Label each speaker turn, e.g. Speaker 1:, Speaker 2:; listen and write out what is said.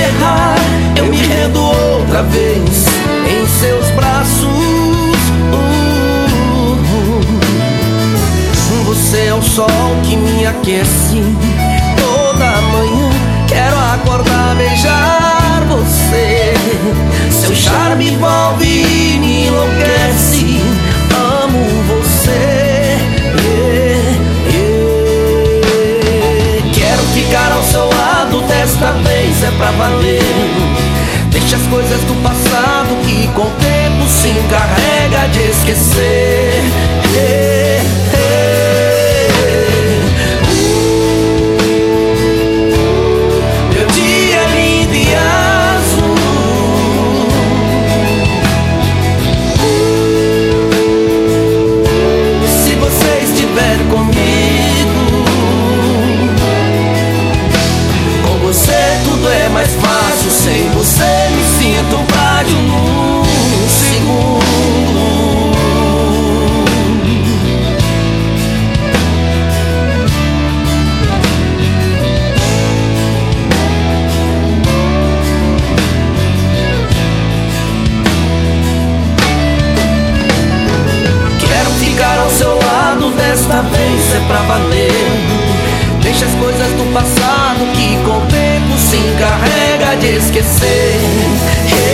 Speaker 1: errar, eu me rendo outra vez em seus braços. Você é o sol que me aquece toda manhã. Quero acordar, beijar você. Seu charme envolve e me enlouquece. Amo você. Quero ficar ao seu lado, desta vez é pra valer. Deixa as coisas do passado que com o tempo se encarrega de esquecer. Meu dia é lindo e azul. Se você estiver comigo, com você tudo é mais fácil. Sem você me sinto um frágil num segundo. Quero ficar ao seu lado, desta vez é pra valer. Deixa as coisas do passado que com o tempo se encarrega de esquecer.